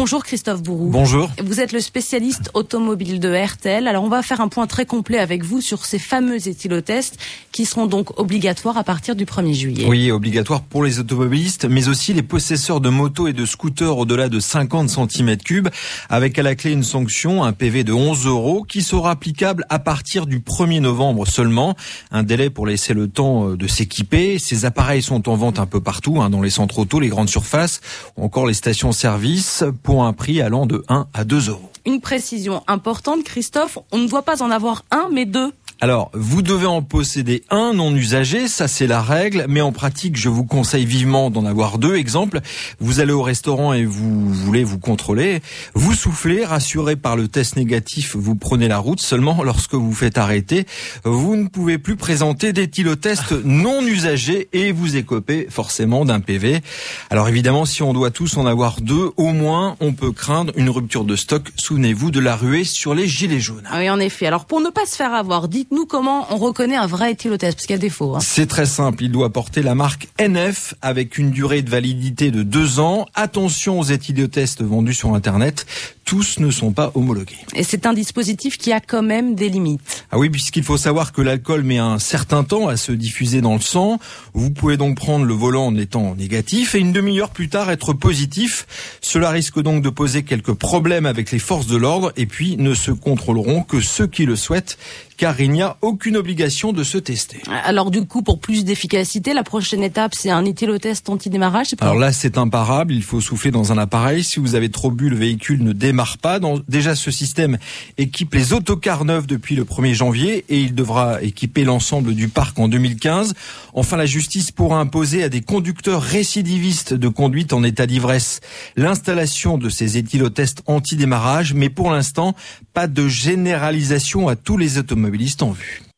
Bonjour Christophe Bourou. Bonjour. Vous êtes le spécialiste automobile de RTL. Alors on va faire un point très complet avec vous sur ces fameux éthylotests qui seront donc obligatoires à partir du 1er juillet. Oui, obligatoires pour les automobilistes, mais aussi les possesseurs de motos et de scooters au-delà de 50 cm3, avec à la clé une sanction, un PV de 11 € qui sera applicable à partir du 1er novembre seulement. Un délai pour laisser le temps de s'équiper. Ces appareils sont en vente un peu partout, dans les centres auto, les grandes surfaces, ou encore les stations-service, pour un prix allant de 1 à 2 €. Une précision importante, Christophe, on ne doit pas en avoir un, mais deux. Alors, vous devez en posséder un non usagé, ça c'est la règle, mais en pratique, je vous conseille vivement d'en avoir deux. Exemple, vous allez au restaurant et vous voulez vous contrôler, vous soufflez, rassuré par le test négatif, vous prenez la route. Seulement, lorsque vous faites arrêter, vous ne pouvez plus présenter d'éthylotest non usagé et vous écopez forcément d'un PV. Alors évidemment, si on doit tous en avoir deux, au moins, on peut craindre une rupture de stock. Souvenez-vous de la ruée sur les gilets jaunes. Oui, en effet. Alors, pour ne pas se faire avoir, dites-nous comment on reconnaît un vrai éthylotest, parce qu'il y a des faux. C'est très simple, il doit porter la marque NF avec une durée de validité de 2 ans. Attention aux éthylotests vendus sur Internet, tous ne sont pas homologués. Et c'est un dispositif qui a quand même des limites. Ah oui, puisqu'il faut savoir que l'alcool met un certain temps à se diffuser dans le sang. Vous pouvez donc prendre le volant en étant négatif et une demi-heure plus tard être positif. Cela risque donc de poser quelques problèmes avec les forces de l'ordre et puis ne se contrôleront que ceux qui le souhaitent, car il n'y a aucune obligation de se tester. Alors du coup, pour plus d'efficacité, la prochaine étape, c'est un éthylotest anti-démarrage, c'est pas... Alors là, c'est imparable, il faut souffler dans un appareil. Si vous avez trop bu, le véhicule ne démarre pas. Déjà, ce système équipe les autocars neufs depuis le 1er janvier et il devra équiper l'ensemble du parc en 2015. Enfin, la justice pourra imposer à des conducteurs récidivistes de conduite en état d'ivresse l'installation de ces éthylotests anti-démarrage, mais pour l'instant, pas de généralisation à tous les automobilistes en vue.